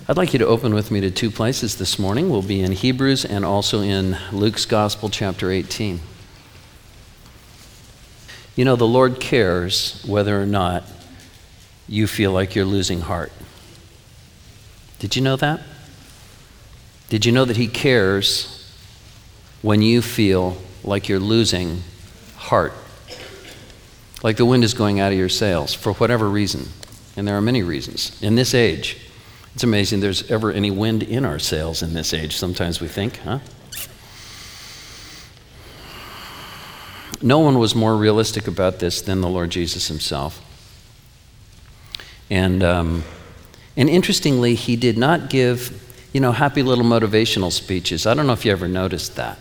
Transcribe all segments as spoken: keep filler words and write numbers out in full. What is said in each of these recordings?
I'd like you to open with me to two places this morning. We'll be in Hebrews and also in Luke's Gospel, chapter eighteen. You know, the Lord cares whether or not you feel like you're losing heart. Did you know that? Did you know that He cares when you feel like you're losing heart? Like the wind is going out of your sails for whatever reason. And there are many reasons. In this age, it's amazing there's ever any wind in our sails in this age. Sometimes we think, huh? No one was more realistic about this than the Lord Jesus Himself. And um, and interestingly, He did not give, you know, happy little motivational speeches. I don't know if you ever noticed that.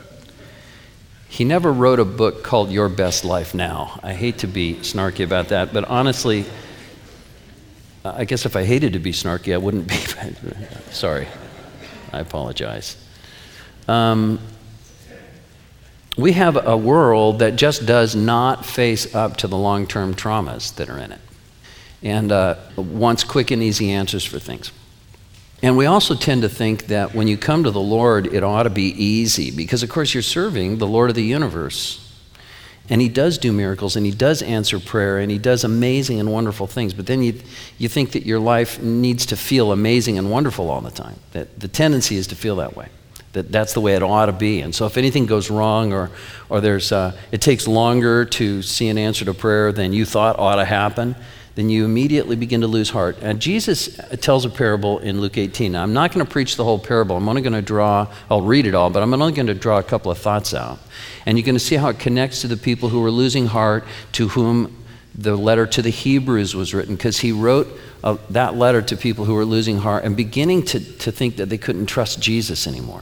He never wrote a book called Your Best Life Now. I hate to be snarky about that, but honestly, I guess if I hated to be snarky, I wouldn't be. Sorry. I apologize. Um, we have a world that just does not face up to the long-term traumas that are in it and uh, wants quick and easy answers for things. And we also tend to think that when you come to the Lord, it ought to be easy because, of course, you're serving the Lord of the universe. And He does do miracles, and He does answer prayer, and He does amazing and wonderful things. But then you you think that your life needs to feel amazing and wonderful all the time. That the tendency is to feel that way. That that's the way it ought to be. And so if anything goes wrong, or or there's uh, it takes longer to see an answer to prayer than you thought ought to happen, then you immediately begin to lose heart. And Jesus tells a parable in Luke eighteen. Now, I'm not going to preach the whole parable. I'm only going to draw, I'll read it all, but I'm only going to draw a couple of thoughts out. And you're going to see how it connects to the people who were losing heart, to whom the letter to the Hebrews was written, because he wrote uh, that letter to people who were losing heart and beginning to, to think that they couldn't trust Jesus anymore.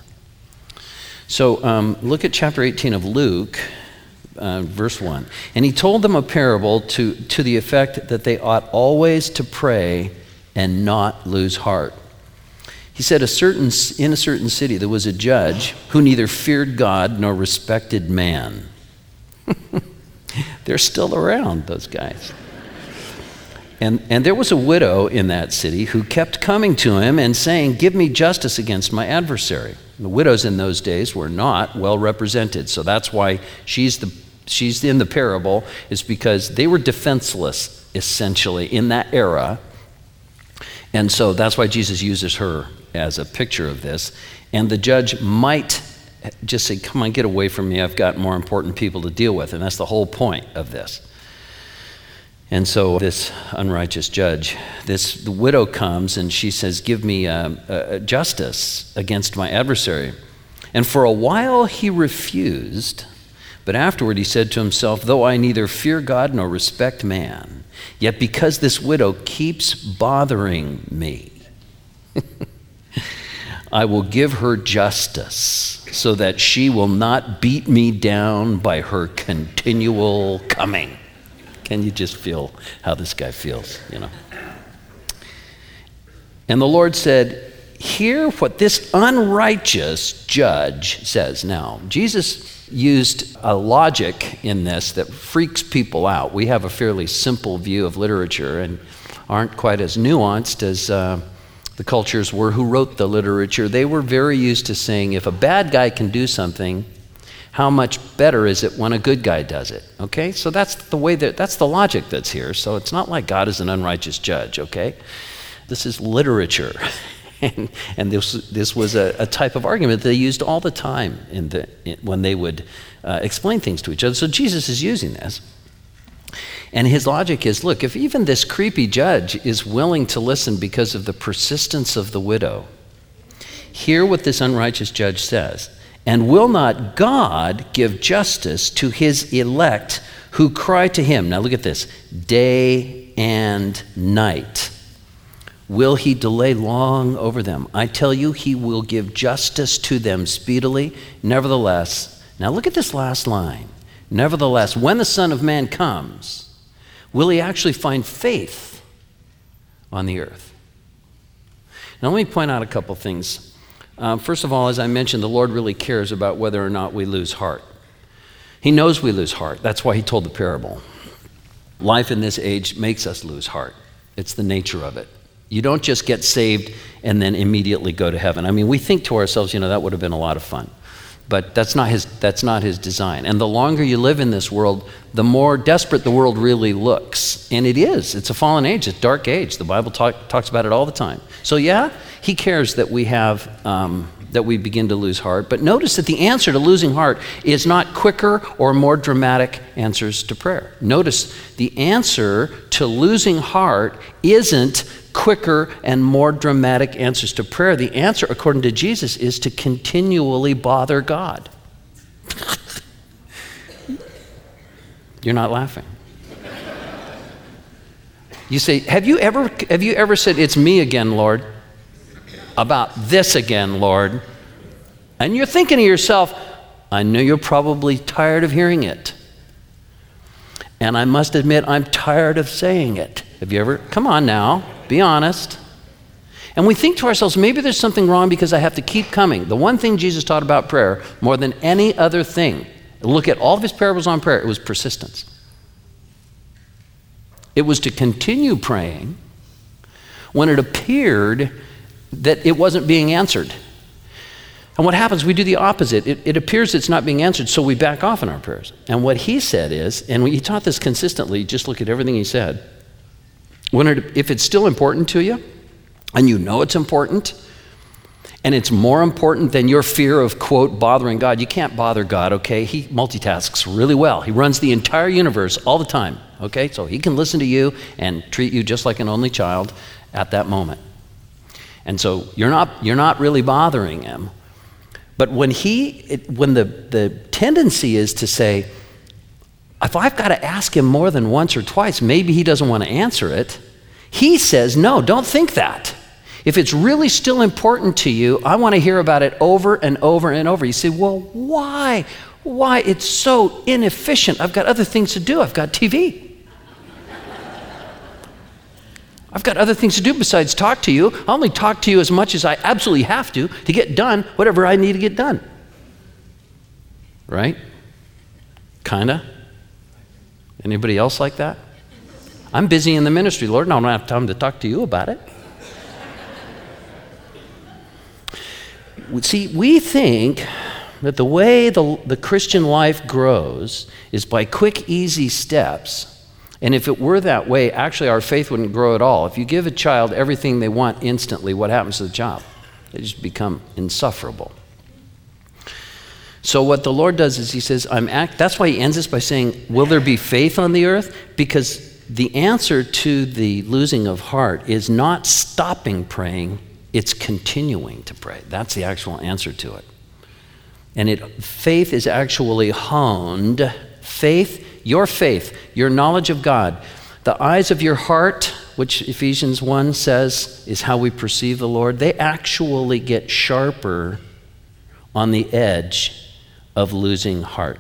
So um, look at chapter eighteen of Luke. Uh, verse one. And he told them a parable to, to the effect that they ought always to pray and not lose heart. He said, a certain in a certain city there was a judge who neither feared God nor respected man. They're still around, those guys. And, and there was a widow in that city who kept coming to him and saying, give me justice against my adversary. The widows in those days were not well represented, so that's why she's the she's in the parable, is because they were defenseless, essentially, in that era. And so that's why Jesus uses her as a picture of this. And the judge might just say, come on, get away from me. I've got more important people to deal with. And that's the whole point of this. And so this unrighteous judge, this the widow comes and she says, give me uh, uh, justice against my adversary. And for a while he refused, but afterward he said to himself, though I neither fear God nor respect man, yet because this widow keeps bothering me, I will give her justice so that she will not beat me down by her continual coming. Can you just feel how this guy feels, you know? And the Lord said, hear what this unrighteous judge says. Now, Jesus used a logic in this that freaks people out. We have a fairly simple view of literature and aren't quite as nuanced as uh, the cultures were who wrote the literature. They were very used to saying, if a bad guy can do something, how much better is it when a good guy does it? Okay, so that's the way that that's the logic that's here. So it's not like God is an unrighteous judge. Okay, this is literature. And, and this this was a, a type of argument they used all the time in the in, when they would uh, explain things to each other. So Jesus is using this. And his logic is, look, if even this creepy judge is willing to listen because of the persistence of the widow, hear what this unrighteous judge says. And will not God give justice to his elect who cry to him? Now look at this, day and night. Will he delay long over them? I tell you, he will give justice to them speedily. Nevertheless, now look at this last line. Nevertheless, when the Son of Man comes, will he actually find faith on the earth? Now let me point out a couple things. Um, first of all, as I mentioned, the Lord really cares about whether or not we lose heart. He knows we lose heart. That's why he told the parable. Life in this age makes us lose heart. It's the nature of it. You don't just get saved and then immediately go to heaven. I mean, we think to ourselves, you know, that would have been a lot of fun. But that's not his, that's not his design. And the longer you live in this world, the more desperate the world really looks. And it is. It's a fallen age. It's a dark age. The Bible talk, talks about it all the time. So yeah, he cares that we have, um, that we begin to lose heart. But notice that the answer to losing heart is not quicker or more dramatic answers to prayer. Notice the answer to losing heart isn't quicker and more dramatic answers to prayer. The answer, according to Jesus, is to continually bother God. You're not laughing. You say, have you ever have you ever said, "It's me again, Lord, about this again, Lord"? And you're thinking to yourself, I know you're probably tired of hearing it. And I must admit, I'm tired of saying it. Have you ever? Come on now, be honest. And we think to ourselves, maybe there's something wrong because I have to keep coming. The one thing Jesus taught about prayer, more than any other thing, look at all of his parables on prayer, it was persistence. It was to continue praying when it appeared that it wasn't being answered. And what happens, we do the opposite. It, it appears it's not being answered, so we back off in our prayers. And what he said is, and he taught this consistently, just look at everything he said, when it, if it's still important to you, and you know it's important, and it's more important than your fear of, quote, bothering God. You can't bother God, okay? He multitasks really well. He runs the entire universe all the time, okay? So he can listen to you and treat you just like an only child at that moment. And so you're not you're not really bothering him. But when he, it, when the, the tendency is to say, if I've got to ask him more than once or twice, maybe he doesn't want to answer it, he says, no, don't think that. If it's really still important to you, I want to hear about it over and over and over. You say, well, why? Why? It's so inefficient. I've got other things to do. I've got T V. I've got other things to do besides talk to you. I only talk to you as much as I absolutely have to to get done whatever I need to get done. Right? Kinda? Anybody else like that? I'm busy in the ministry, Lord, and I don't have time to talk to you about it. See, we think that the way the, the Christian life grows is by quick, easy steps. And if it were that way, actually our faith wouldn't grow at all. If you give a child everything they want instantly, what happens to the child? They just become insufferable. So what the Lord does is he says, I'm act. That's why he ends this by saying, will there be faith on the earth? Because the answer to the losing of heart is not stopping praying, it's continuing to pray. That's the actual answer to it. And it faith is actually honed. Faith, your faith, your knowledge of God, the eyes of your heart, which Ephesians one says is how we perceive the Lord, they actually get sharper on the edge of losing heart.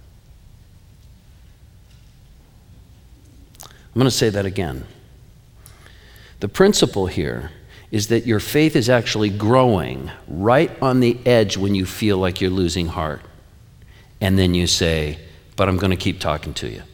I'm going to say that again. The principle here is that your faith is actually growing right on the edge when you feel like you're losing heart. And then you say, but I'm going to keep talking to you.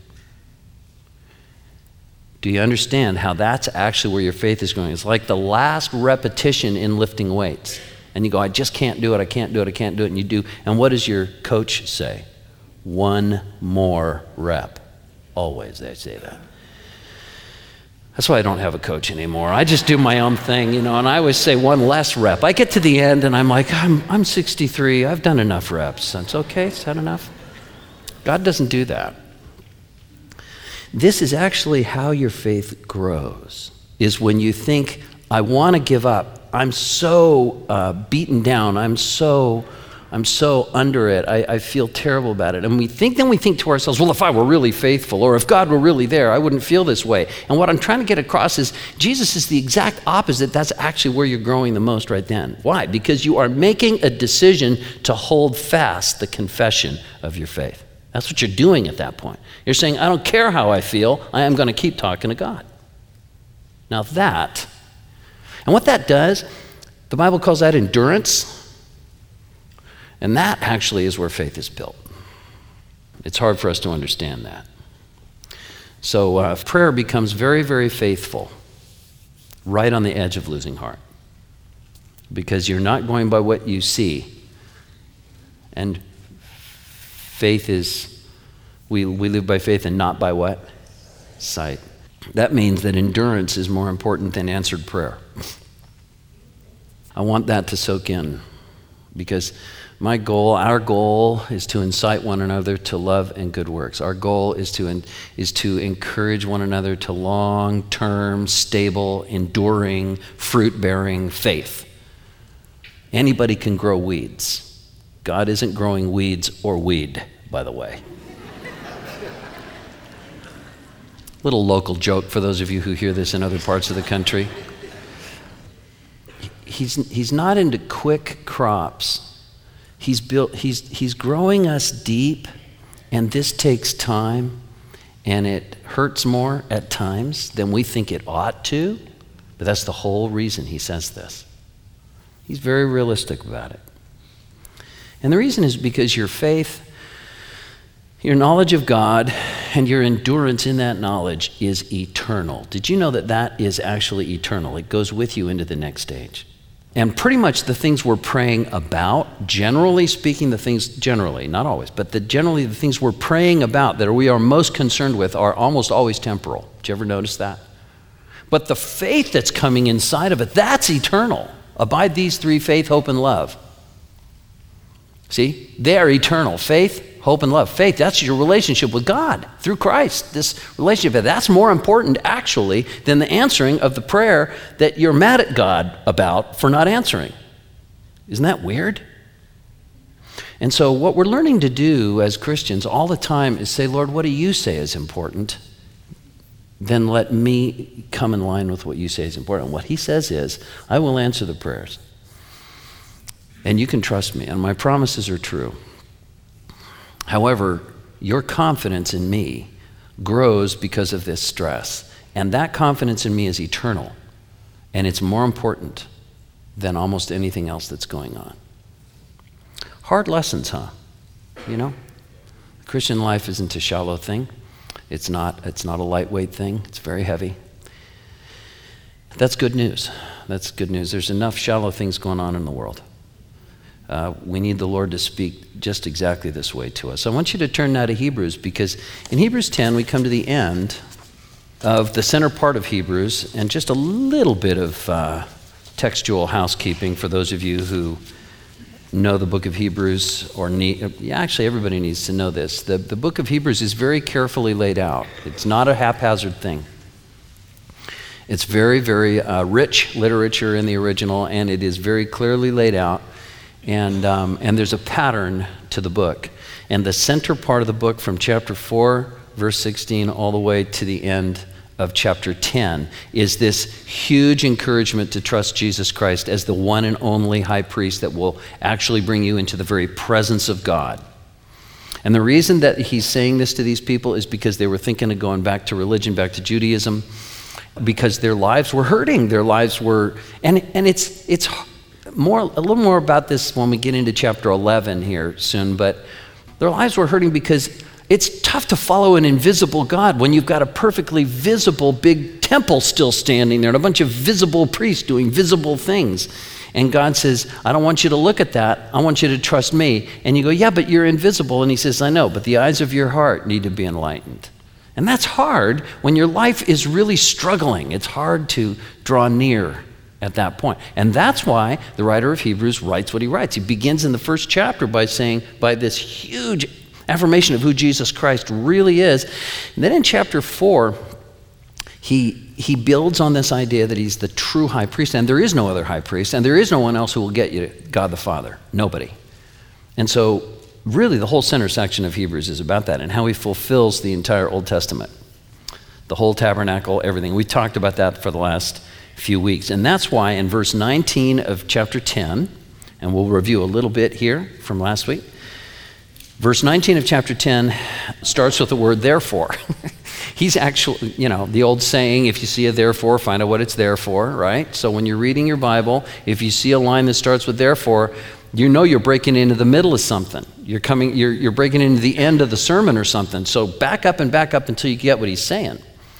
Do you understand how that's actually where your faith is going? It's like the last repetition in lifting weights. And you go, I just can't do it, I can't do it, I can't do it. And you do. And what does your coach say? One more rep. Always they say that. That's why I don't have a coach anymore. I just do my own thing, you know, and I always say one less rep. I get to the end and I'm like, I'm, I'm sixty-three, I've done enough reps. That's okay, is that enough? God doesn't do that. This is actually how your faith grows, is when you think, I want to give up. I'm so uh, beaten down. I'm so, I'm so under it. I, I feel terrible about it. And we think, then we think to ourselves, well, if I were really faithful, or if God were really there, I wouldn't feel this way. And what I'm trying to get across is Jesus is the exact opposite. That's actually where you're growing the most right then. Why? Because you are making a decision to hold fast the confession of your faith. That's what you're doing at that point. You're saying, I don't care how I feel, I am going to keep talking to God. Now that, and what that does, the Bible calls that endurance. And that actually is where faith is built. It's hard for us to understand that. So uh, prayer becomes very, very faithful right on the edge of losing heart. because you're not going by what you see. And faith is, we, we live by faith and not by what? Sight. That means that endurance is more important than answered prayer. I want that to soak in, because my goal, our goal, is to incite one another to love and good works. Our goal is to is to encourage one another to long-term, stable, enduring, fruit-bearing faith. Anybody can grow weeds. God isn't growing weeds or weed, by the way. Little local joke for those of you who hear this in other parts of the country. He's he's not into quick crops. He's built he's he's growing us deep, and this takes time, and it hurts more at times than we think it ought to, but that's the whole reason he says this. He's very realistic about it. And the reason is because your faith, your knowledge of God, and your endurance in that knowledge is eternal. Did you know that that is actually eternal? It goes with you into the next stage. And pretty much the things we're praying about, generally speaking, the things, generally, not always, but the, generally the things we're praying about that we are most concerned with are almost always temporal. Did you ever notice that? But the faith that's coming inside of it, that's eternal. Abide these three: faith, hope, and love. See? They are eternal. Faith, hope, and love. Faith, that's your relationship with God through Christ. This relationship, that's more important actually than the answering of the prayer that you're mad at God about for not answering. Isn't that weird? And so what we're learning to do as Christians all the time is say, Lord, what do you say is important? Then let me come in line with what you say is important. What he says is, I will answer the prayers. And you can trust me, and my promises are true. However, your confidence in me grows because of this stress. And that confidence in me is eternal. And it's more important than almost anything else that's going on. Hard lessons, huh? You know? Christian life isn't a shallow thing. It's not, it's not a lightweight thing. It's very heavy. That's good news. That's good news. There's enough shallow things going on in the world. Uh, we need the Lord to speak just exactly this way to us. I want you to turn now to Hebrews, because in Hebrews ten, we come to the end of the center part of Hebrews, and just a little bit of uh, textual housekeeping for those of you who know the book of Hebrews, or need, yeah, actually everybody needs to know this. The, the book of Hebrews is very carefully laid out. It's not a haphazard thing. It's very, very uh, rich literature in the original, and it is very clearly laid out. And um, and there's a pattern to the book. And the center part of the book, from chapter four, verse sixteen, all the way to the end of chapter ten, is this huge encouragement to trust Jesus Christ as the one and only high priest that will actually bring you into the very presence of God. And the reason that he's saying this to these people is because they were thinking of going back to religion, back to Judaism, because their lives were hurting. Their lives were, and and it's it's more a little more about this when we get into chapter eleven here soon, but their lives were hurting because it's tough to follow an invisible God when you've got a perfectly visible big temple still standing there and a bunch of visible priests doing visible things. And God says, I don't want you to look at that. I want you to trust me. And you go, yeah, but you're invisible. And he says, I know, but the eyes of your heart need to be enlightened. And that's hard when your life is really struggling. It's hard to draw near at that point. And that's why the writer of Hebrews writes what he writes. He begins in the first chapter by saying, by this huge affirmation of who Jesus Christ really is. And then in chapter four, he he builds on this idea that he's the true high priest, and there is no other high priest, and there is no one else who will get you to God the Father. Nobody. And so really the whole center section of Hebrews is about that and how he fulfills the entire Old Testament. The whole tabernacle, everything. We talked about that for the last few weeks. And that's why in verse nineteen of chapter ten, and we'll review a little bit here from last week, verse nineteen of chapter ten starts with the word therefore. He's actually, you know, the old saying, if you see a therefore, find out what it's there for, right? So when you're reading your Bible, if you see a line that starts with therefore, you know you're breaking into the middle of something. You're coming, you're, you're breaking into the end of the sermon or something. So back up and back up until you get what he's saying.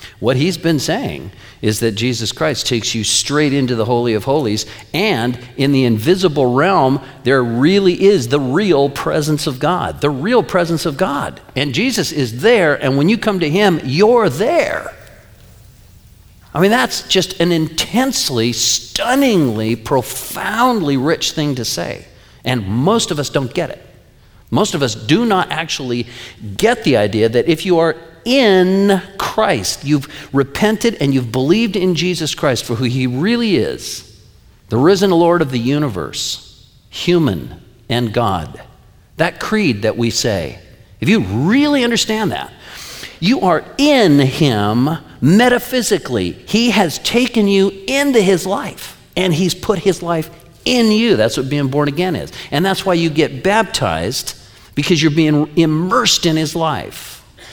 What he's been saying is that Jesus Christ takes you straight into the Holy of Holies, and in the invisible realm, there really is the real presence of God, the real presence of God. And Jesus is there, and when you come to him, you're there. I mean, that's just an intensely, stunningly, profoundly rich thing to say. And most of us don't get it. Most of us do not actually get the idea that if you are in Christ, you've repented and you've believed in Jesus Christ for who he really is, the risen Lord of the universe, human and God. That creed that we say, if you really understand that, you are in him metaphysically. He has taken you into his life, and he's put his life in you. That's what being born again is. And that's why you get baptized, because you're being immersed in his life.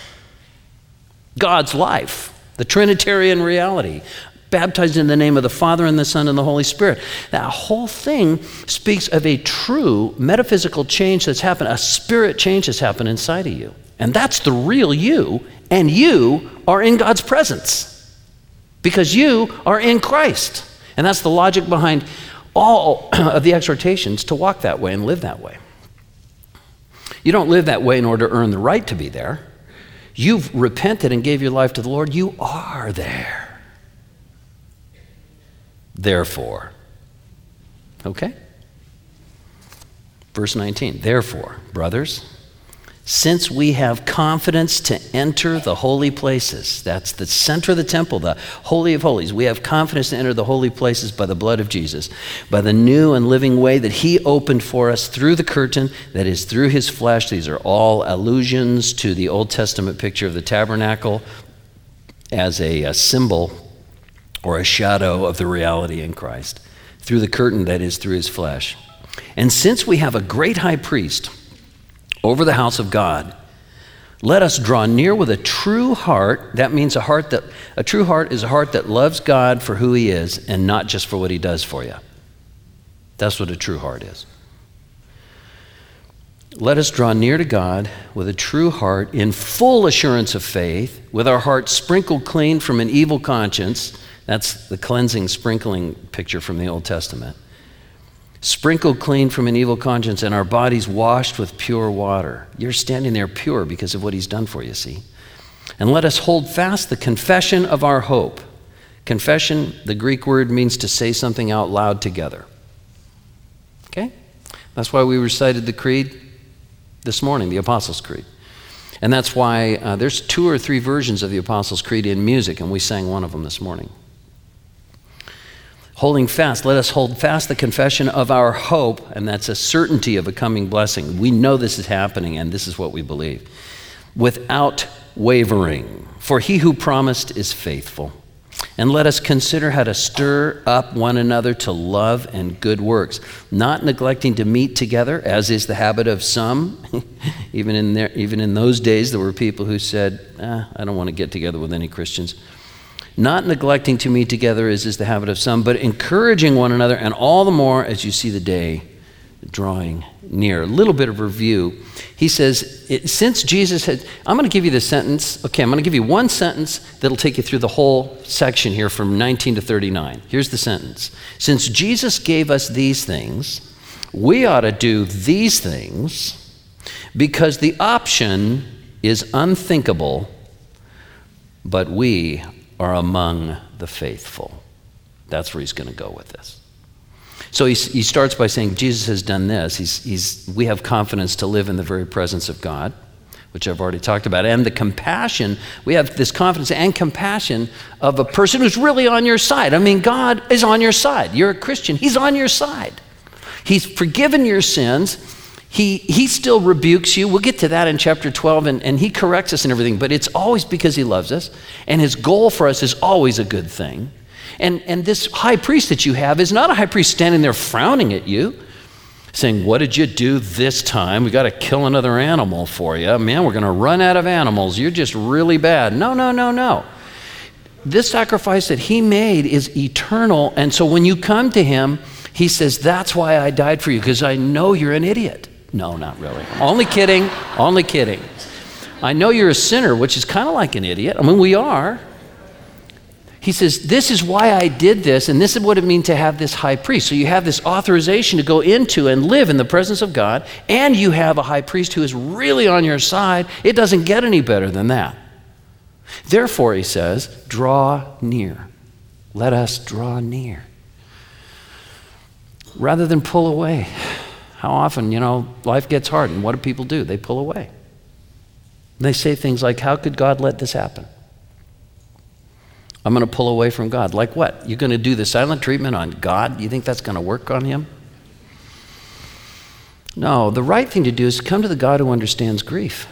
God's life, the Trinitarian reality, baptized in the name of the Father and the Son and the Holy Spirit. That whole thing speaks of a true metaphysical change that's happened, a spirit change that's happened inside of you. And that's the real you, and you are in God's presence because you are in Christ. And that's the logic behind all of the exhortations to walk that way and live that way. You don't live that way in order to earn the right to be there. You've repented and gave your life to the Lord. You are there. Therefore. Okay? Verse nineteen. Therefore, brothers, since we have confidence to enter the holy places, that's the center of the temple, the Holy of Holies. We have confidence to enter the holy places by the blood of Jesus, by the new and living way that he opened for us through the curtain, that is through his flesh. These are all allusions to the Old Testament picture of the tabernacle as a, a symbol or a shadow of the reality in Christ, through the curtain that is through his flesh. And since we have a great high priest over the house of God, let us draw near with a true heart. That means a heart that, a true heart is a heart that loves God for who he is and not just for what he does for you. That's what a true heart is. Let us draw near to God with a true heart in full assurance of faith, with our hearts sprinkled clean from an evil conscience. That's the cleansing, sprinkling picture from the Old Testament. Sprinkled clean from an evil conscience, and our bodies washed with pure water. You're standing there pure because of what he's done for you, see? And let us hold fast the confession of our hope. Confession, the Greek word, means to say something out loud together. Okay? That's why we recited the creed this morning, the Apostles' Creed. And that's why uh, there's two or three versions of the Apostles' Creed in music, and we sang one of them this morning. Holding fast, let us hold fast the confession of our hope, and that's a certainty of a coming blessing. We know this is happening, and this is what we believe. Without wavering, for he who promised is faithful. And let us consider how to stir up one another to love and good works, not neglecting to meet together, as is the habit of some. even in there, even in those days, there were people who said, eh, I don't want to get together with any Christians. Not neglecting to meet together, as is the habit of some, but encouraging one another, and all the more as you see the day drawing near. A little bit of review. He says, it, since Jesus had, I'm going to give you the sentence. Okay, I'm going to give you one sentence that'll take you through the whole section here from nineteen to thirty-nine. Here's the sentence. Since Jesus gave us these things, we ought to do these things because the option is unthinkable, but we are among the faithful. That's where he's going to go with this. So he, he starts by saying Jesus has done this. He's, he's, we have confidence to live in the very presence of God, which I've already talked about. And the compassion, we have this confidence and compassion of a person who's really on your side. I mean, God is on your side. You're a Christian. He's on your side. He's forgiven your sins. He, he still rebukes you. We'll get to that in chapter twelve, and, and he corrects us and everything, but it's always because he loves us, and his goal for us is always a good thing. And, and this high priest that you have is not a high priest standing there frowning at you, saying, what did you do this time? We got to kill another animal for you. Man, we're going to run out of animals. You're just really bad. No, no, no, no. This sacrifice that he made is eternal, and so when you come to him, he says, that's why I died for you, because I know you're an idiot. No, not really. Only kidding, only kidding. I know you're a sinner, which is kind of like an idiot. I mean, we are. he says, this is why I did this, and this is what it means to have this high priest. So you have this authorization to go into and live in the presence of God, and you have a high priest who is really on your side. It doesn't get any better than that. Therefore, he says, draw near. Let us draw near. Rather than pull away. How often, you know, life gets hard, and what do people do? They pull away. And they say things like, how could God let this happen? I'm going to pull away from God. Like what? You're going to do the silent treatment on God? You think that's going to work on him? No, the right thing to do is come to the God who understands grief,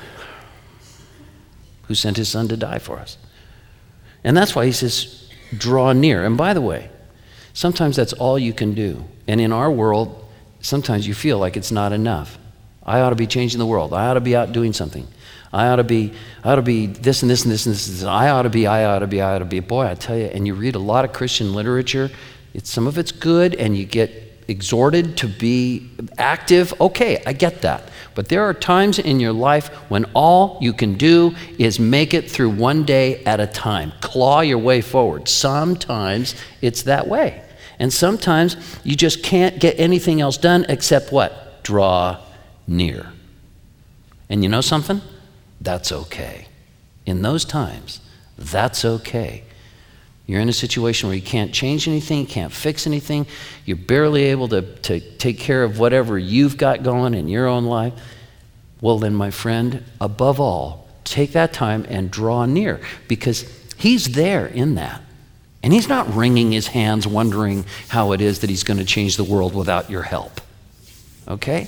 who sent his son to die for us. And that's why he says, draw near. And by the way, sometimes that's all you can do. And in our world, sometimes you feel like it's not enough. I ought to be changing the world. I ought to be out doing something. I ought to be, I ought to be this and this and this and this. And this. I ought to be, I ought to be, I ought to be. Boy, I tell you, and you read a lot of Christian literature. It's, some of it's good, and you get exhorted to be active. Okay, I get that. But there are times in your life when all you can do is make it through one day at a time. Claw your way forward. Sometimes it's that way. And sometimes you just can't get anything else done except what? Draw near. And you know something? That's okay. In those times, that's okay. You're in a situation where you can't change anything, can't fix anything, you're barely able to, to take care of whatever you've got going in your own life. Well then, my friend, above all, take that time and draw near, because he's there in that. And he's not wringing his hands wondering how it is that he's going to change the world without your help. Okay?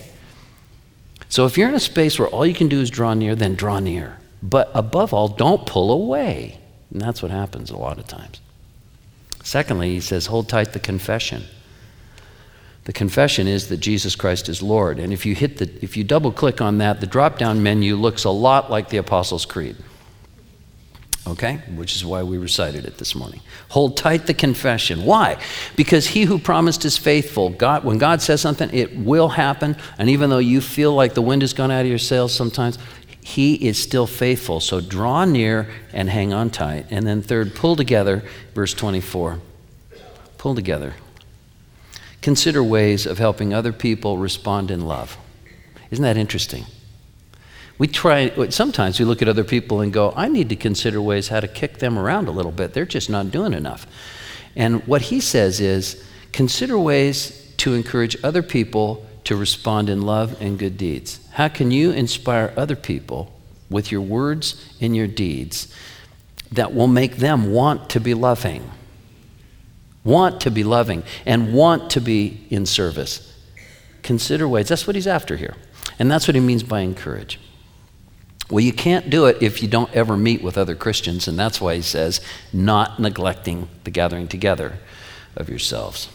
So if you're in a space where all you can do is draw near, then draw near. But above all, don't pull away. And that's what happens a lot of times. Secondly, he says, hold tight the confession. The confession is that Jesus Christ is Lord. And if you hit the, if you double click on that, the drop-down menu looks a lot like the Apostles' Creed. Okay? Which is why we recited it this morning. Hold tight the confession. Why? Because he who promised is faithful. God, when God says something, it will happen. And even though you feel like the wind has gone out of your sails sometimes, he is still faithful. So draw near and hang on tight. And then third, pull together, verse twenty-four. Pull together. Consider ways of helping other people respond in love. Isn't that interesting? We try, sometimes we look at other people and go, I need to consider ways how to kick them around a little bit. They're just not doing enough. And what he says is, consider ways to encourage other people to respond in love and good deeds. How can you inspire other people with your words and your deeds that will make them want to be loving, want to be loving, and want to be in service? Consider ways. That's what he's after here. And that's what he means by encourage. Well, you can't do it if you don't ever meet with other Christians, and that's why he says, not neglecting the gathering together of yourselves.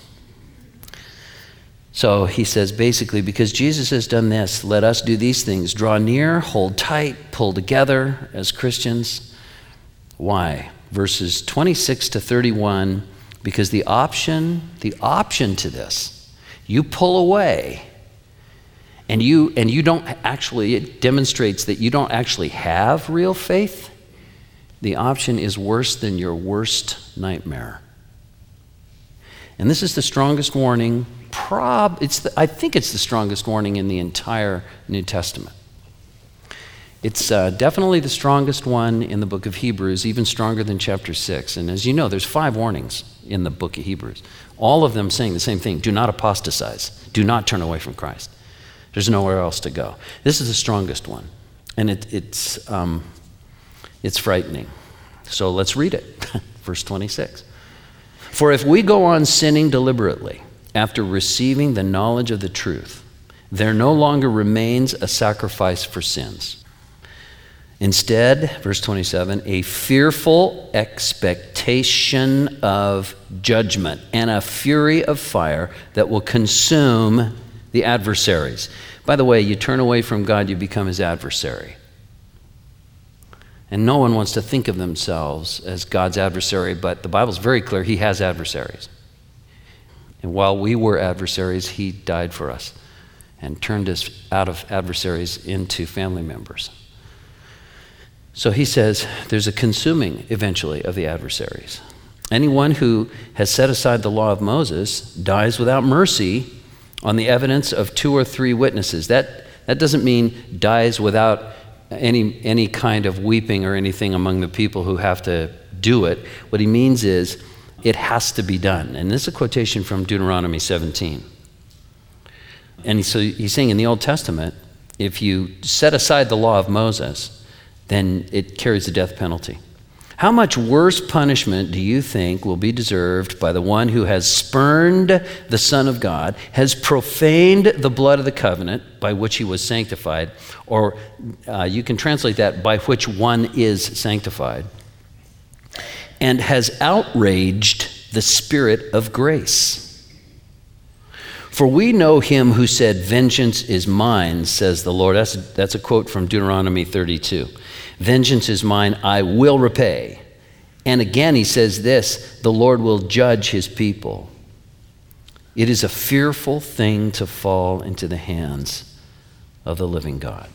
So he says, basically, because Jesus has done this, let us do these things. Draw near, hold tight, pull together as Christians. Why? Verses twenty-six to thirty-one, because the option, the option to this, you pull away, and you and you don't actually, it demonstrates that you don't actually have real faith. The option is worse than your worst nightmare. And this is the strongest warning. Prob, it's the, I think it's the strongest warning in the entire New Testament. It's uh, definitely the strongest one in the book of Hebrews, even stronger than chapter six. And as you know, there's five warnings in the book of Hebrews. All of them saying the same thing. Do not apostatize. Do not turn away from Christ. There's nowhere else to go. This is the strongest one. And it, it's, um, it's frightening. So let's read it. Verse twenty-six. For if we go on sinning deliberately after receiving the knowledge of the truth, there no longer remains a sacrifice for sins. Instead, verse twenty-seven, a fearful expectation of judgment and a fury of fire that will consume the adversaries. By the way, you turn away from God, you become his adversary. And no one wants to think of themselves as God's adversary, but the Bible's very clear, he has adversaries. And while we were adversaries, he died for us and turned us out of adversaries into family members. So he says there's a consuming eventually of the adversaries. Anyone who has set aside the law of Moses dies without mercy on the evidence of two or three witnesses. That, that doesn't mean dies without any, any kind of weeping or anything among the people who have to do it. What he means is it has to be done. And this is a quotation from Deuteronomy seventeen. And so he's saying in the Old Testament, if you set aside the law of Moses, then it carries the death penalty. How much worse punishment do you think will be deserved by the one who has spurned the Son of God, has profaned the blood of the covenant by which he was sanctified, or uh, you can translate that by which one is sanctified, and has outraged the Spirit of grace? For we know him who said, "Vengeance is mine, says the Lord." That's, that's a quote from Deuteronomy thirty-two. "Vengeance is mine, I will repay." And again he says this, "The Lord will judge his people." It is a fearful thing to fall into the hands of the living God.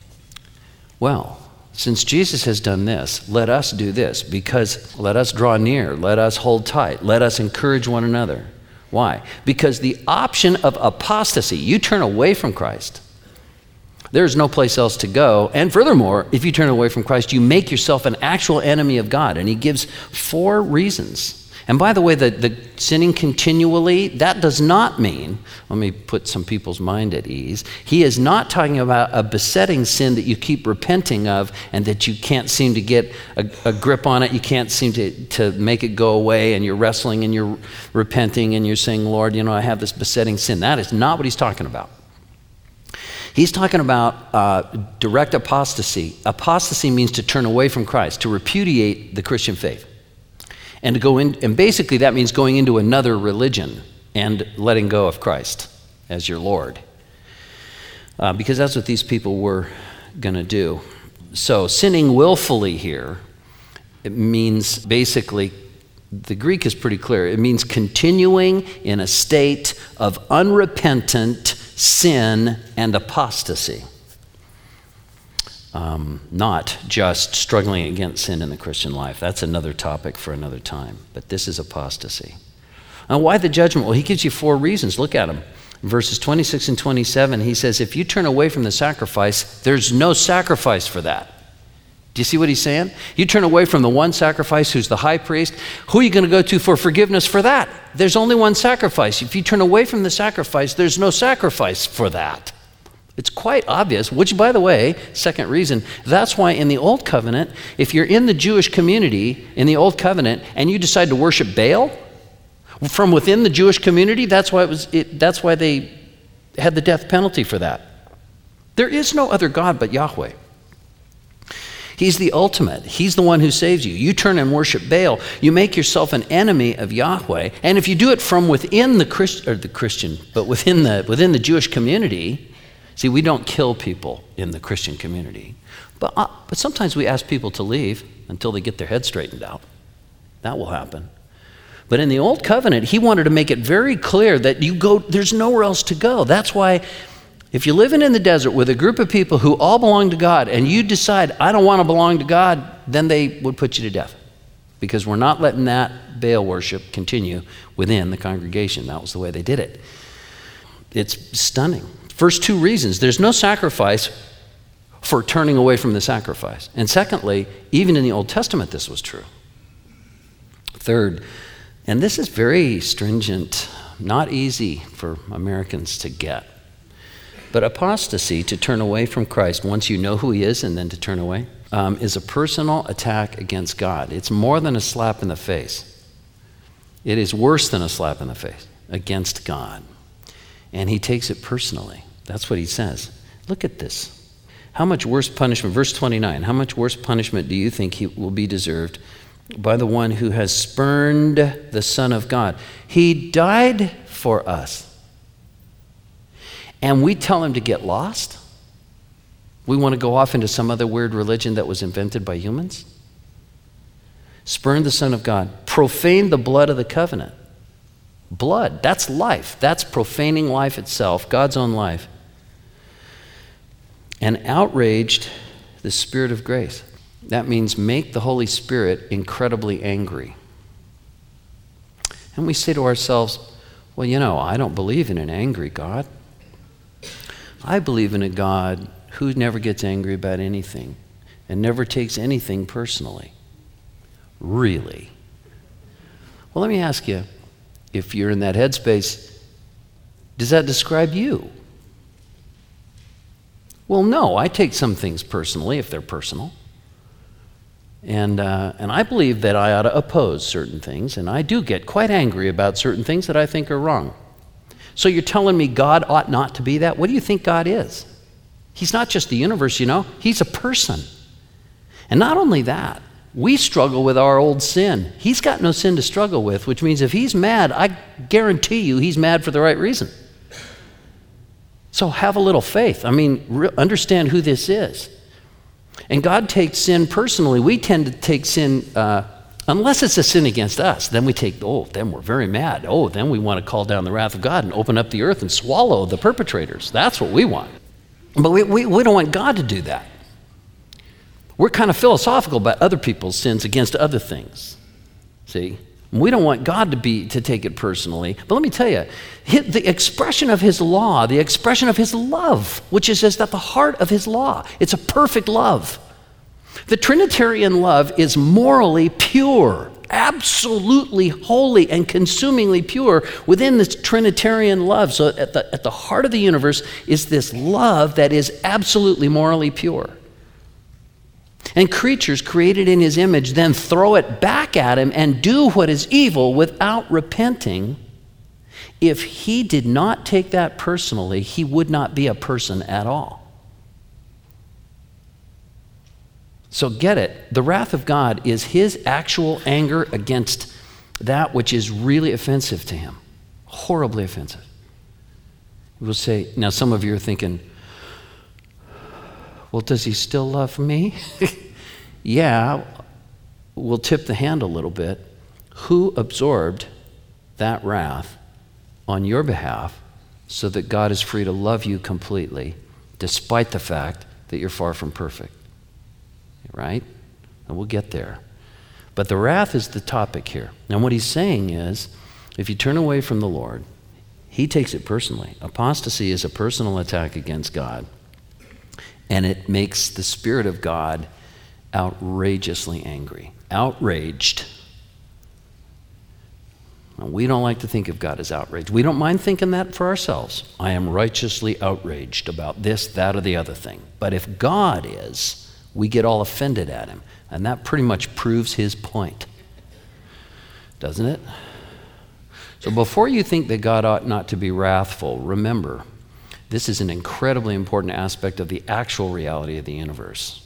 Well, since Jesus has done this, let us do this, because let us draw near, let us hold tight, let us encourage one another. Why? Because the option of apostasy, you turn away from Christ, there's no place else to go. And furthermore, if you turn away from Christ, you make yourself an actual enemy of God. And he gives four reasons. And by the way, the, the sinning continually, that does not mean, let me put some people's mind at ease, he is not talking about a besetting sin that you keep repenting of and that you can't seem to get a, a grip on it, you can't seem to, to make it go away, and you're wrestling and you're repenting and you're saying, "Lord, you know, I have this besetting sin." That is not what he's talking about. He's talking about uh, direct apostasy. Apostasy means to turn away from Christ, to repudiate the Christian faith. And to go in, and basically that means going into another religion and letting go of Christ as your Lord. Uh, because that's what these people were going to do. So sinning willfully here, it means basically, the Greek is pretty clear. It means continuing in a state of unrepentant sin and apostasy. Um, not just struggling against sin in the Christian life. That's another topic for another time. But this is apostasy. Now, why the judgment? Well, he gives you four reasons. Look at them. In verses twenty-six and twenty-seven, he says, if you turn away from the sacrifice, there's no sacrifice for that. Do you see what he's saying? You turn away from the one sacrifice who's the high priest. Who are you going to go to for forgiveness for that? There's only one sacrifice. If you turn away from the sacrifice, there's no sacrifice for that. It's quite obvious, which, by the way, second reason, that's why in the Old Covenant, if you're in the Jewish community in the Old Covenant and you decide to worship Baal from within the Jewish community, that's why it was. It, that's why they had the death penalty for that. There is no other God but Yahweh. He's the ultimate. He's the one who saves you. You turn and worship Baal, you make yourself an enemy of Yahweh. And if you do it from within the Christ, or the Christian, but within the within the Jewish community. See, we don't kill people in the Christian community, but, uh, but sometimes we ask people to leave until they get their head straightened out. That will happen. But in the Old Covenant, he wanted to make it very clear that you go, there's nowhere else to go. That's why if you're living in the desert with a group of people who all belong to God and you decide, I don't want to belong to God, then they would put you to death, because we're not letting that Baal worship continue within the congregation. That was the way they did it. It's stunning. First two reasons, there's no sacrifice for turning away from the sacrifice. And secondly, even in the Old Testament, this was true. Third, and this is very stringent, not easy for Americans to get, but apostasy, to turn away from Christ once you know who he is and then to turn away, um, is a personal attack against God. It's more than a slap in the face. It is worse than a slap in the face against God. And he takes it personally. That's what he says. Look at this. How much worse punishment, verse twenty-nine, how much worse punishment do you think he will be deserved by the one who has spurned the Son of God? He died for us. And we tell him to get lost? We want to go off into some other weird religion that was invented by humans? Spurned the Son of God, profaned the blood of the covenant. Blood, that's life. That's profaning life itself, God's own life. And outraged the Spirit of grace. That means make the Holy Spirit incredibly angry. And we say to ourselves, well, you know, I don't believe in an angry God. I believe in a God who never gets angry about anything and never takes anything personally. Really? Well, let me ask you, if you're in that headspace, does that describe you? Well, no, I take some things personally if they're personal. And, uh, and I believe that I ought to oppose certain things, and I do get quite angry about certain things that I think are wrong. So you're telling me God ought not to be that? What do you think God is? He's not just the universe, you know. He's a person. And not only that, we struggle with our old sin. He's got no sin to struggle with, which means if he's mad, I guarantee you he's mad for the right reason. So have a little faith. I mean, re- understand who this is. And God takes sin personally. We tend to take sin, uh, unless it's a sin against us, then we take, oh, then we're very mad. Oh, then we want to call down the wrath of God and open up the earth and swallow the perpetrators. That's what we want. But we, we, we don't want God to do that. We're kind of philosophical about other people's sins against other things. See? We don't want God to be to take it personally. But let me tell you, the expression of his law, the expression of his love, which is at the heart of his law, it's a perfect love. The Trinitarian love is morally pure, absolutely holy and consumingly pure within this Trinitarian love. So at the, at the heart of the universe is this love that is absolutely morally pure. And creatures created in his image then throw it back at him and do what is evil without repenting. If he did not take that personally, he would not be a person at all. So get it. The wrath of God is his actual anger against that which is really offensive to him. Horribly offensive. We'll say, now some of you are thinking, well, does he still love me? Yeah, we'll tip the hand a little bit. Who absorbed that wrath on your behalf so that God is free to love you completely, despite the fact that you're far from perfect? Right? And we'll get there. But the wrath is the topic here. And what he's saying is, if you turn away from the Lord, he takes it personally. Apostasy is a personal attack against God. And it makes the Spirit of God outrageously angry. Outraged. Now, we don't like to think of God as outraged. We don't mind thinking that for ourselves. I am righteously outraged about this, that, or the other thing. But if God is, we get all offended at him. And that pretty much proves his point. Doesn't it? So before you think that God ought not to be wrathful, remember, this is an incredibly important aspect of the actual reality of the universe.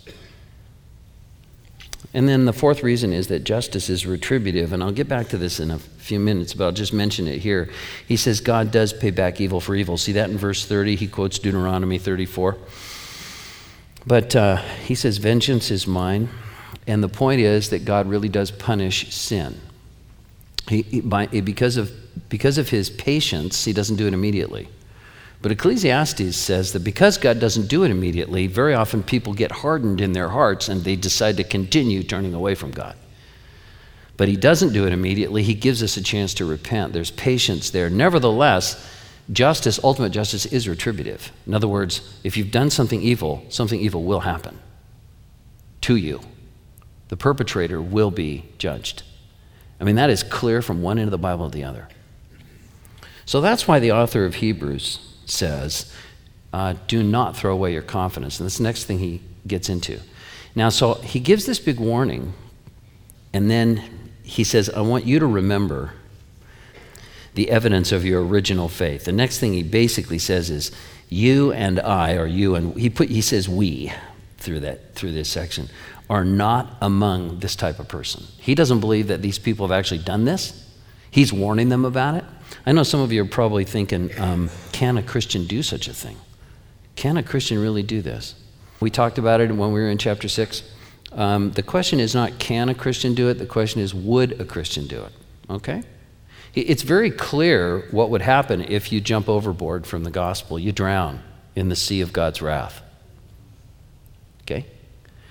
And then the fourth reason is that justice is retributive, and I'll get back to this in a few minutes, but I'll just mention it here. He says God does pay back evil for evil. See that in verse thirty? He quotes Deuteronomy thirty-four. But uh, he says, vengeance is mine, and the point is that God really does punish sin. He, he, by, because of, because of his patience, he doesn't do it immediately. But Ecclesiastes says that because God doesn't do it immediately, very often people get hardened in their hearts and they decide to continue turning away from God. But he doesn't do it immediately. He gives us a chance to repent. There's patience there. Nevertheless, justice, ultimate justice, is retributive. In other words, if you've done something evil, something evil will happen to you. The perpetrator will be judged. I mean, that is clear from one end of the Bible to the other. So that's why the author of Hebrews says, uh, do not throw away your confidence. And that's the next thing he gets into. Now, so he gives this big warning, and then he says, I want you to remember the evidence of your original faith. The next thing he basically says is, you and I, or you and, he put, he says we through that, through this section, are not among this type of person. He doesn't believe that these people have actually done this. He's warning them about it. I know some of you are probably thinking, um, can a Christian do such a thing? Can a Christian really do this? We talked about it when we were in chapter six. Um, the question is not, can a Christian do it? The question is, would a Christian do it? Okay? It's very clear what would happen if you jump overboard from the gospel. You drown in the sea of God's wrath. Okay?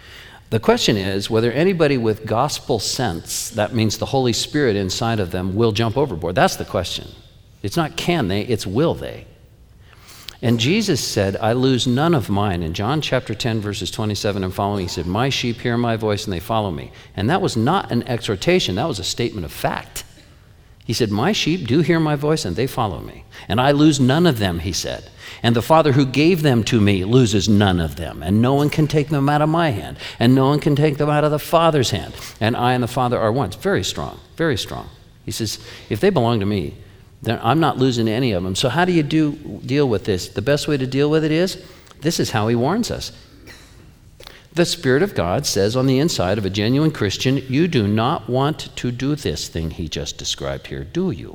The question is whether anybody with gospel sense, that means the Holy Spirit inside of them, will jump overboard. That's the question. It's not can they, it's will they. And Jesus said, I lose none of mine. In John chapter ten, verses twenty-seven and following, he said, my sheep hear my voice and they follow me. And that was not an exhortation, that was a statement of fact. He said, my sheep do hear my voice and they follow me. And I lose none of them, he said. And the Father who gave them to me loses none of them. And no one can take them out of my hand. And no one can take them out of the Father's hand. And I and the Father are one. It's very strong, very strong. He says, if they belong to me, then I'm not losing any of them. So how do you do deal with this? The best way to deal with it is, this is how he warns us. The Spirit of God says on the inside of a genuine Christian, you do not want to do this thing he just described here, do you?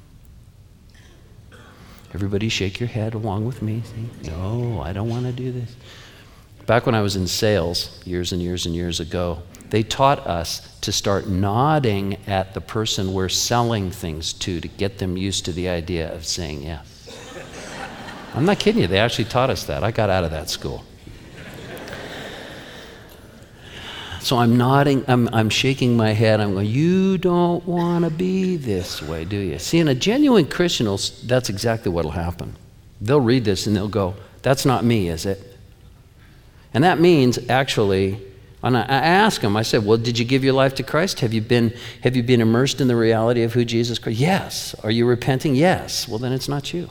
Everybody shake your head along with me. No, I don't want to do this. Back when I was in sales, years and years and years ago, they taught us to start nodding at the person we're selling things to to get them used to the idea of saying yes. I'm not kidding you. They actually taught us that. I got out of that school. So I'm nodding, I'm, I'm shaking my head. I'm going, you don't want to be this way, do you? See, in a genuine Christian, that's exactly what will happen. They'll read this and they'll go, that's not me, is it? And that means, actually, and I asked them, I said, well, did you give your life to Christ? Have you been, have you been immersed in the reality of who Jesus Christ? Yes. Are you repenting? Yes. Well, then it's not you.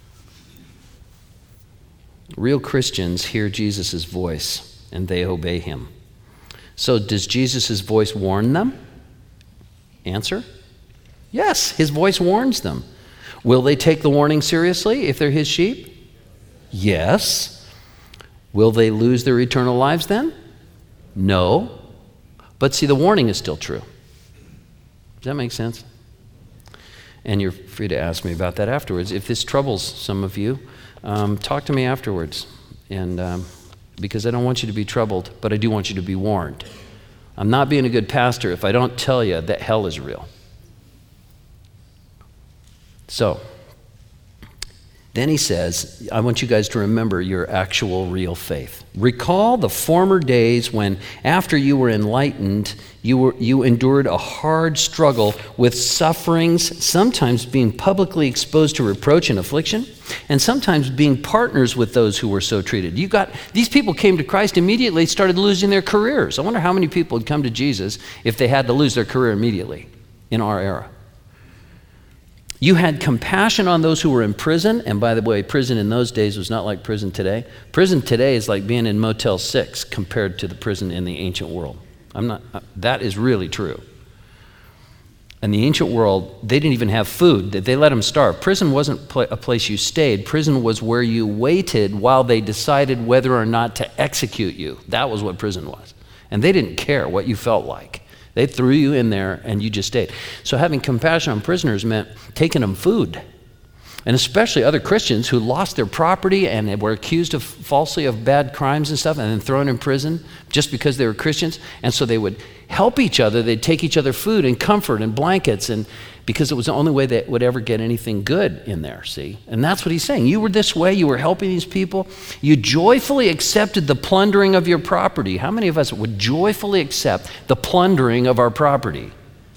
Real Christians hear Jesus' voice and they obey him. So does Jesus' voice warn them? Answer, yes, his voice warns them. Will they take the warning seriously if they're his sheep? Yes. Will they lose their eternal lives then? No. But see, the warning is still true. Does that make sense? And you're free to ask me about that afterwards. If this troubles some of you, um, talk to me afterwards. And um, because I don't want you to be troubled, but I do want you to be warned. I'm not being a good pastor if I don't tell you that hell is real. So, then he says, I want you guys to remember your actual real faith. Recall the former days when, after you were enlightened, you were you endured a hard struggle with sufferings, sometimes being publicly exposed to reproach and affliction, and sometimes being partners with those who were so treated. You got these people came to Christ immediately, started losing their careers. I wonder how many people would come to Jesus if they had to lose their career immediately in our era. You had compassion on those who were in prison, and by the way, prison in those days was not like prison today. Prison today is like being in Motel six compared to the prison in the ancient world. I'm not. That is really true. In the ancient world, they didn't even have food. They let them starve. Prison wasn't a place you stayed. Prison was where you waited while they decided whether or not to execute you. That was what prison was. And they didn't care what you felt like. They threw you in there and you just stayed. So having compassion on prisoners meant taking them food. And especially other Christians who lost their property and were accused of falsely of bad crimes and stuff and then thrown in prison just because they were Christians. And so they would help each other. They'd take each other food and comfort and blankets, and because it was the only way they would ever get anything good in there, see? And that's what he's saying. You were this way. You were helping these people. You joyfully accepted the plundering of your property. How many of us would joyfully accept the plundering of our property?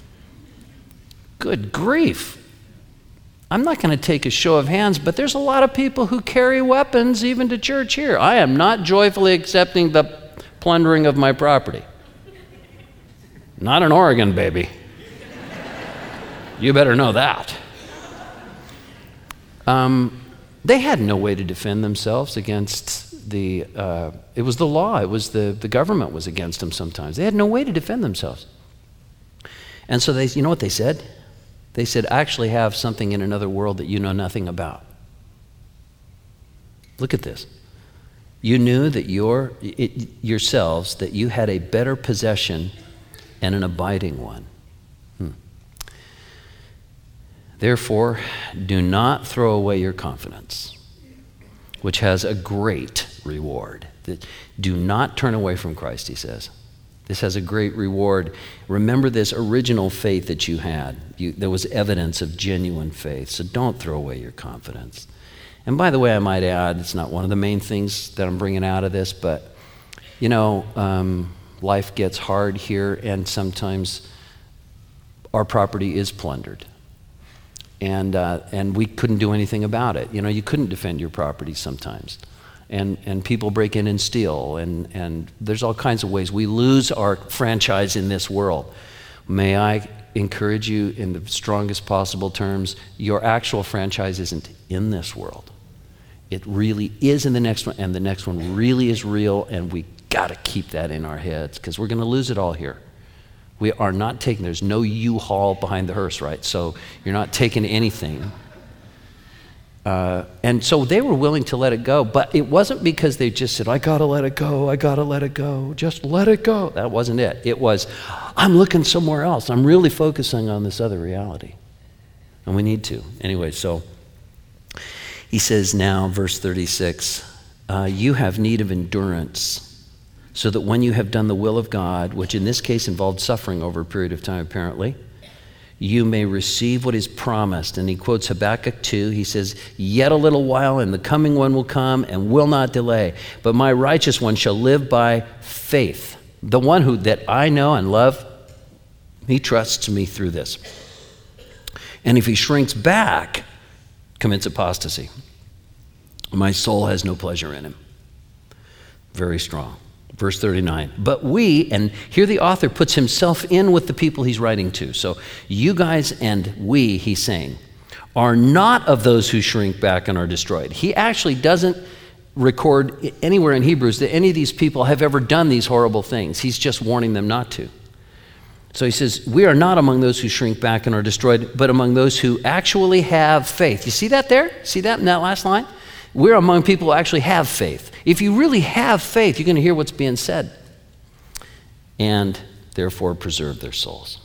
Good grief. I'm not going to take a show of hands, but there's a lot of people who carry weapons even to church here. I am not joyfully accepting the plundering of my property. Not in Oregon, baby. You better know that. Um, they had no way to defend themselves against the, uh, it was the law. It was the, the government was against them sometimes. They had no way to defend themselves. And so they, you know what they said? They said, I actually have something in another world that you know nothing about. Look at this. You knew that your, it, yourselves, that you had a better possession and an abiding one. Hmm. Therefore, do not throw away your confidence, which has a great reward. Do not turn away from Christ, he says. This has a great reward. Remember this original faith that you had. You, there was evidence of genuine faith, so don't throw away your confidence. And by the way, I might add, it's not one of the main things that I'm bringing out of this, but, you know, um, life gets hard here, and sometimes our property is plundered. And uh, and we couldn't do anything about it. You know, you couldn't defend your property sometimes. And and people break in and steal, and, and there's all kinds of ways we lose our franchise in this world. May I encourage you in the strongest possible terms, your actual franchise isn't in this world. It really is in the next one, and the next one really is real, and we got to keep that in our heads, because we're going to lose it all here. We are not taking, there's no U-Haul behind the hearse, right? So you're not taking anything. Uh, and so they were willing to let it go, but it wasn't because they just said, I got to let it go, I got to let it go, just let it go. That wasn't it. It was, I'm looking somewhere else. I'm really focusing on this other reality. And we need to. Anyway, so he says now, verse thirty-six, uh, you have need of endurance, so that when you have done the will of God, which in this case involved suffering over a period of time apparently, you may receive what is promised. And he quotes Habakkuk two. He says, yet a little while, and the coming one will come and will not delay. But my righteous one shall live by faith. The one who that I know and love, he trusts me through this. And if he shrinks back, commits apostasy. My soul has no pleasure in him. Very strong. Verse thirty-nine, but we, and here the author puts himself in with the people he's writing to. So you guys and we, he's saying, are not of those who shrink back and are destroyed. He actually doesn't record anywhere in Hebrews that any of these people have ever done these horrible things. He's just warning them not to. So he says, we are not among those who shrink back and are destroyed, but among those who actually have faith. You see that there? See that in that last line? We're among people who actually have faith. If you really have faith, you're going to hear what's being said. And therefore preserve their souls.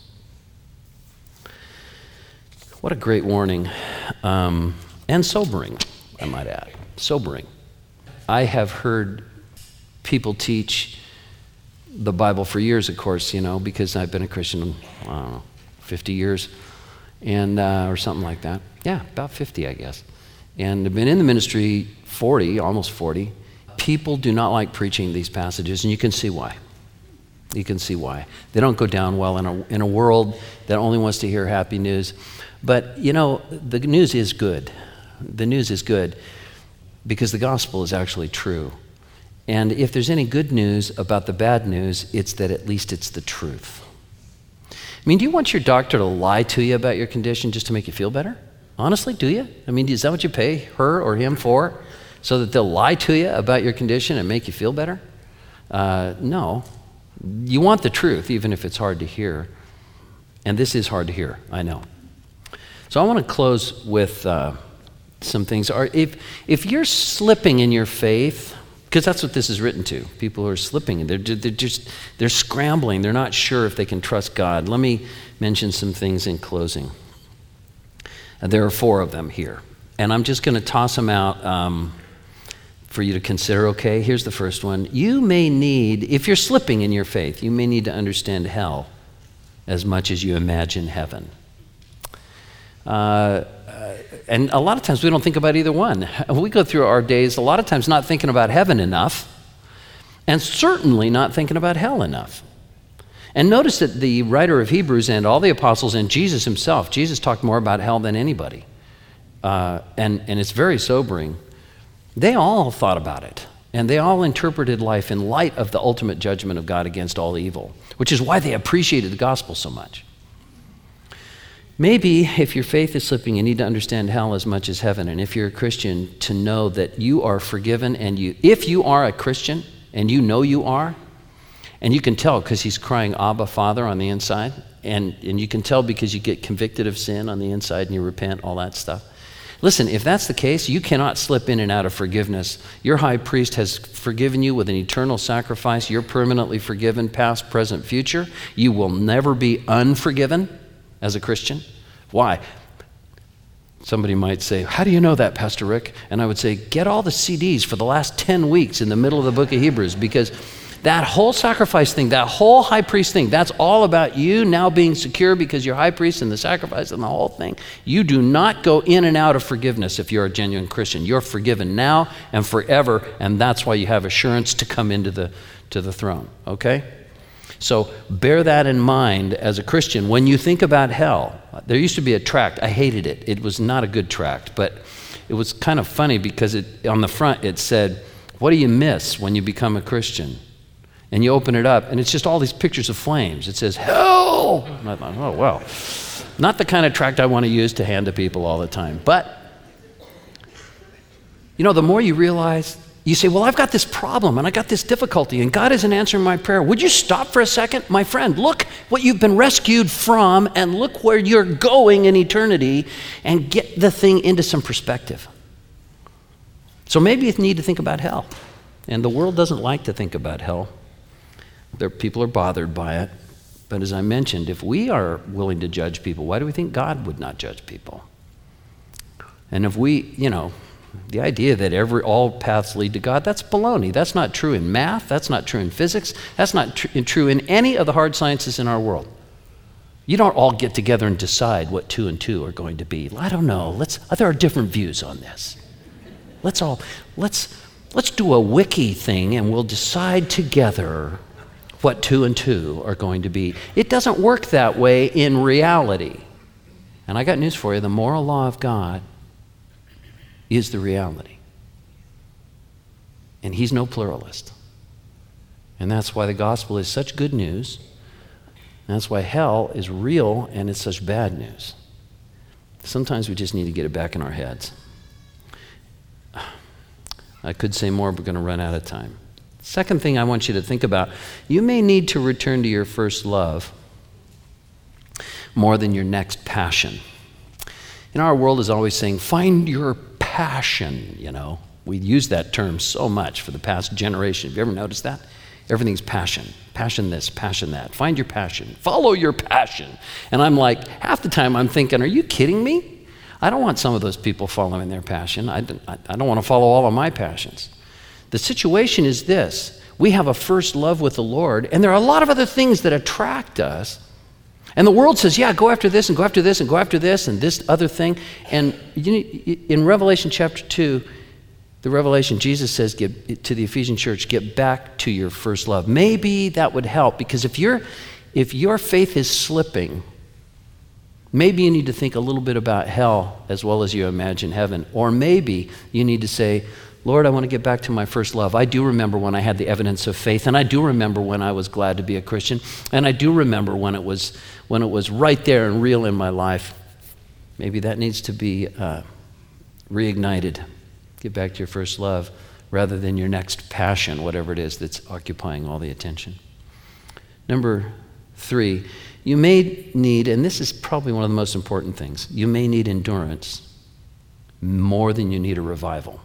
What a great warning. Um, and sobering, I might add. Sobering. I have heard people teach the Bible for years, of course, you know, because I've been a Christian, I don't know, fifty years, and uh, or something like that. Yeah, about fifty, I guess. And I've been in the ministry forty, almost forty. People do not like preaching these passages, and you can see why. You can see why. They don't go down well in a, in a world that only wants to hear happy news. But, you know, the news is good. The news is good because the gospel is actually true. And if there's any good news about the bad news, it's that at least it's the truth. I mean, do you want your doctor to lie to you about your condition just to make you feel better? Honestly, do you? I mean, is that what you pay her or him for? So that they'll lie to you about your condition and make you feel better? Uh, no. You want the truth, even if it's hard to hear. And this is hard to hear, I know. So I want to close with uh, some things. Are, if, if you're slipping in your faith, because that's what this is written to, people who are slipping, they're, they're just, they're scrambling, they're not sure if they can trust God. Let me mention some things in closing. There are four of them here. And I'm just going to toss them out um, for you to consider, okay? Here's the first one. You may need, if you're slipping in your faith, you may need to understand hell as much as you imagine heaven. Uh, and a lot of times we don't think about either one. We go through our days a lot of times not thinking about heaven enough, and certainly not thinking about hell enough. And notice that the writer of Hebrews and all the apostles and Jesus himself, Jesus talked more about hell than anybody. Uh, and, and it's very sobering. They all thought about it. And they all interpreted life in light of the ultimate judgment of God against all evil, which is why they appreciated the gospel so much. Maybe if your faith is slipping, you need to understand hell as much as heaven. And if you're a Christian, to know that you are forgiven. And you, if you are a Christian, and you know you are, and you can tell because he's crying, Abba, Father, on the inside. And, and you can tell because you get convicted of sin on the inside and you repent, all that stuff. Listen, if that's the case, you cannot slip in and out of forgiveness. Your high priest has forgiven you with an eternal sacrifice. You're permanently forgiven, past, present, future. You will never be unforgiven as a Christian. Why? Somebody might say, how do you know that, Pastor Rick? And I would say, get all the C Ds for the last ten weeks in the middle of the book of Hebrews, because that whole sacrifice thing, that whole high priest thing, that's all about you now being secure because you're high priest and the sacrifice and the whole thing. You do not go in and out of forgiveness if you're a genuine Christian. You're forgiven now and forever, and that's why you have assurance to come into the to the throne, okay? So bear that in mind as a Christian. When you think about hell, there used to be a tract. I hated it. It was not a good tract, but it was kind of funny because it, on the front it said, what do you miss when you become a Christian? And you open it up, and it's just all these pictures of flames. It says, hell! And I thought, oh, well, not the kind of tract I want to use to hand to people all the time. But, you know, the more you realize, you say, well, I've got this problem, and I got this difficulty, and God isn't answering my prayer. Would you stop for a second? My friend, look what you've been rescued from, and look where you're going in eternity, and get the thing into some perspective. So maybe you need to think about hell. And the world doesn't like to think about hell. There, people are bothered by it. But as I mentioned, if we are willing to judge people, why do we think God would not judge people? And if we, you know, the idea that every all paths lead to God, that's baloney. That's not true in math. That's not true in physics. That's not tr- true in any of the hard sciences in our world. You don't all get together and decide what two and two are going to be. I don't know. Let's. There are different views on this. Let's all let's let's do a wiki thing, and we'll decide together what two and two are going to be. It doesn't work that way in reality. And I got news for you. The moral law of God is the reality. And he's no pluralist. And that's why the gospel is such good news. And that's why hell is real and it's such bad news. Sometimes we just need to get it back in our heads. I could say more, but we're going to run out of time. Second thing I want you to think about, you may need to return to your first love more than your next passion. You know, our world is always saying, find your passion, you know. We use that term so much for the past generation. Have you ever noticed that? Everything's passion. Passion this, passion that. Find your passion. Follow your passion. And I'm like, half the time I'm thinking, are you kidding me? I don't want some of those people following their passion. I don't, I don't want to follow all of my passions. The situation is this. We have a first love with the Lord, and there are a lot of other things that attract us. And the world says, yeah, go after this and go after this and go after this and this other thing. And you, in Revelation chapter two, the Revelation, Jesus says get, to the Ephesian church, get back to your first love. Maybe that would help, because if, you're, if your faith is slipping, maybe you need to think a little bit about hell as well as you imagine heaven. Or maybe you need to say, Lord, I want to get back to my first love. I do remember when I had the evidence of faith, and I do remember when I was glad to be a Christian, and I do remember when it was when it was right there and real in my life. Maybe that needs to be uh, reignited. Get back to your first love rather than your next passion, whatever it is that's occupying all the attention. Number three, you may need, and this is probably one of the most important things, you may need endurance more than you need a revival.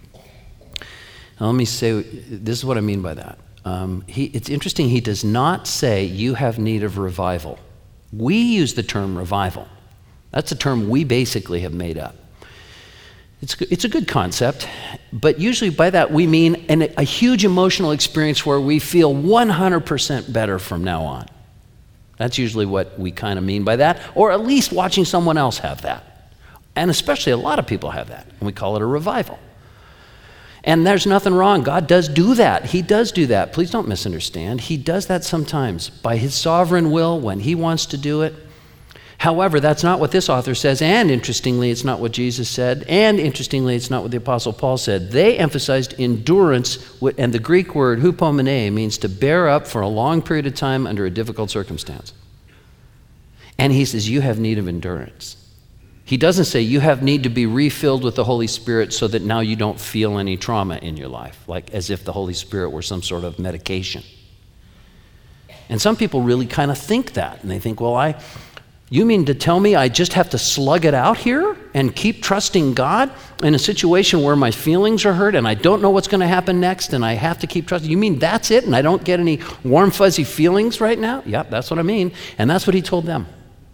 Now, let me say, this is what I mean by that. Um, he, it's interesting, he does not say you have need of revival. We use the term revival. That's a term we basically have made up. It's, it's a good concept, but usually by that we mean an, a huge emotional experience where we feel one hundred percent better from now on. That's usually what we kind of mean by that, or at least watching someone else have that. And especially a lot of people have that, and we call it a revival. And there's nothing wrong. God does do that. He does do that. Please don't misunderstand. He does that sometimes by his sovereign will when he wants to do it. However, that's not what this author says, and interestingly, it's not what Jesus said, and interestingly, it's not what the Apostle Paul said. They emphasized endurance, and the Greek word hupomene means to bear up for a long period of time under a difficult circumstance. And he says, you have need of endurance. He doesn't say you have need to be refilled with the Holy Spirit so that now you don't feel any trauma in your life, like as if the Holy Spirit were some sort of medication. And some people really kind of think that, and they think, well, I, you mean to tell me I just have to slug it out here and keep trusting God in a situation where my feelings are hurt and I don't know what's going to happen next and I have to keep trusting? You mean that's it and I don't get any warm, fuzzy feelings right now? Yep, that's what I mean. And that's what he told them.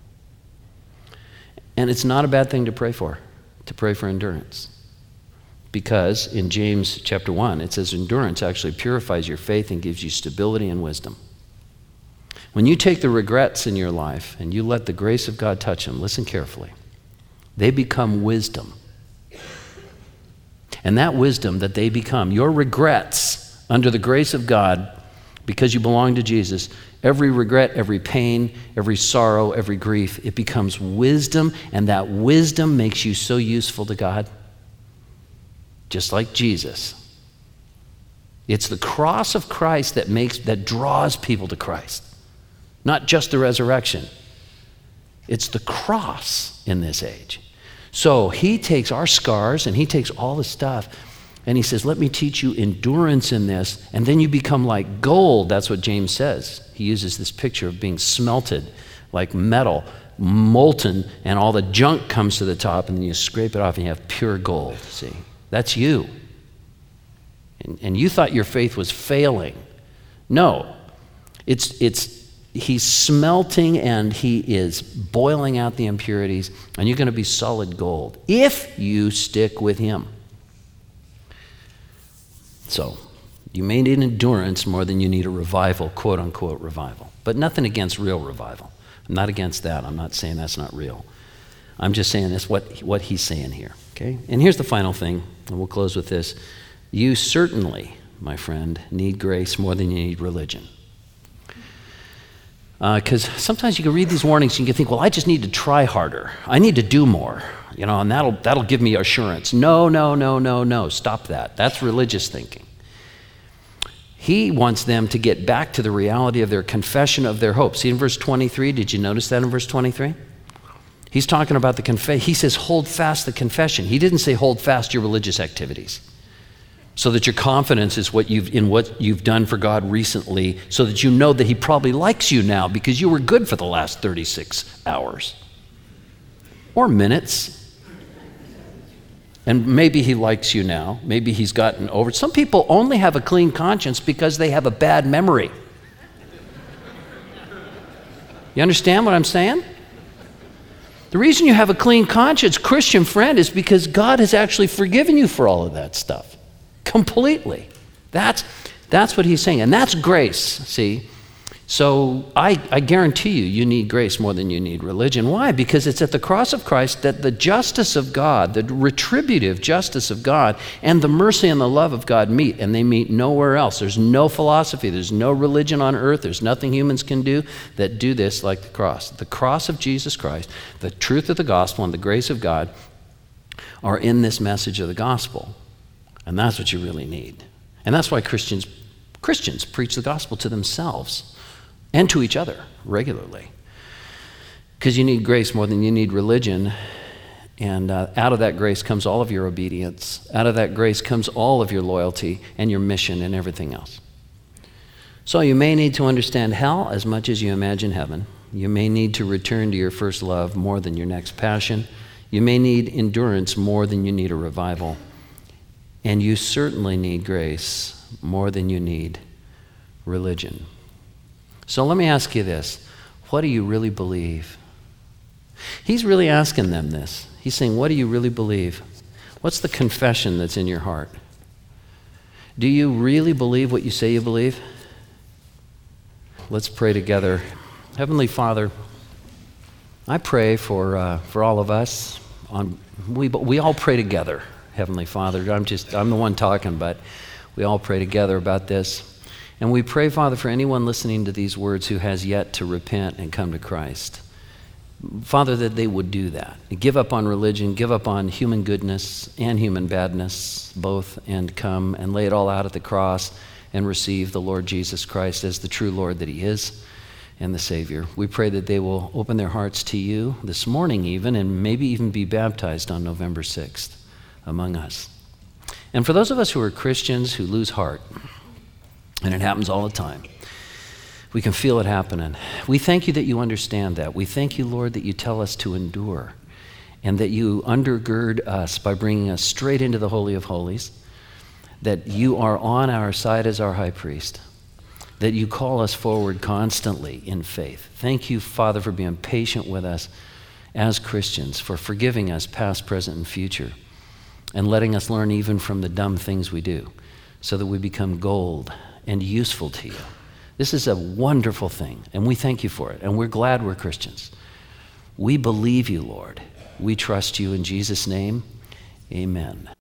And it's not a bad thing to pray for, to pray for endurance. Because in James chapter one, it says endurance actually purifies your faith and gives you stability and wisdom. When you take the regrets in your life and you let the grace of God touch them, listen carefully, they become wisdom. And that wisdom that they become, your regrets under the grace of God, because you belong to Jesus, every regret, every pain, every sorrow, every grief, it becomes wisdom, and that wisdom makes you so useful to God, just like Jesus. It's the cross of Christ that makes, that draws people to Christ, not just the resurrection. It's the cross in this age. So he takes our scars and he takes all the stuff and he says, let me teach you endurance in this, and then you become like gold. That's what James says. He uses this picture of being smelted like metal, molten, and all the junk comes to the top, and then you scrape it off and you have pure gold. See, that's you. And, and you thought your faith was failing. No, it's it's he's smelting and he is boiling out the impurities, and you're going to be solid gold if you stick with him. So, you may need endurance more than you need a revival, quote unquote revival. But nothing against real revival. I'm not against that. I'm not saying that's not real. I'm just saying that's what, what he's saying here. Okay? And here's the final thing, and we'll close with this. You certainly, my friend, need grace more than you need religion. Because uh, sometimes you can read these warnings and you can think, well, I just need to try harder. I need to do more, you know, and that'll that'll give me assurance. No, no, no, no, no. Stop that. That's religious thinking. He wants them to get back to the reality of their confession of their hope. See in verse twenty-three, did you notice that in verse twenty-three? He's talking about the confession. He says, hold fast the confession. He didn't say hold fast your religious activities, so that your confidence is what you've in what you've done for God recently, so that you know that he probably likes you now because you were good for the last thirty-six hours or minutes. And maybe he likes you now. Maybe he's gotten over it. Some people only have a clean conscience because they have a bad memory. You understand what I'm saying? The reason you have a clean conscience, Christian friend, is because God has actually forgiven you for all of that stuff. Completely. That's, that's what he's saying. And that's grace, see? So I, I guarantee you, you need grace more than you need religion. Why? Because it's at the cross of Christ that the justice of God, the retributive justice of God, and the mercy and the love of God meet, and they meet nowhere else. There's no philosophy, there's no religion on earth, there's nothing humans can do that do this like the cross. The cross of Jesus Christ, the truth of the gospel, and the grace of God are in this message of the gospel. And that's what you really need. And that's why Christians Christians preach the gospel to themselves and to each other regularly. Because you need grace more than you need religion. And uh, out of that grace comes all of your obedience. Out of that grace comes all of your loyalty and your mission and everything else. So you may need to understand hell as much as you imagine heaven. You may need to return to your first love more than your next passion. You may need endurance more than you need a revival. And you certainly need grace more than you need religion. So let me ask you this. What do you really believe? He's really asking them this. He's saying, what do you really believe? What's the confession that's in your heart? Do you really believe what you say you believe? Let's pray together. Heavenly Father, I pray for uh, for all of us. On we we all pray together. Heavenly Father, I'm just I'm the one talking, but we all pray together about this. And we pray, Father, for anyone listening to these words who has yet to repent and come to Christ. Father, that they would do that. Give up on religion, give up on human goodness and human badness, both, and come and lay it all out at the cross and receive the Lord Jesus Christ as the true Lord that he is and the Savior. We pray that they will open their hearts to you this morning even, and maybe even be baptized on November sixth among us. And for those of us who are Christians who lose heart, and it happens all the time, we can feel it happening. We thank you that you understand that. We thank you, Lord, that you tell us to endure and that you undergird us by bringing us straight into the Holy of Holies, that you are on our side as our high priest, that you call us forward constantly in faith. Thank you, Father, for being patient with us as Christians, for forgiving us past, present, and future, and letting us learn even from the dumb things we do so that we become gold and useful to you. This is a wonderful thing, and we thank you for it, and we're glad we're Christians. We believe you, Lord. We trust you in Jesus' name. Amen.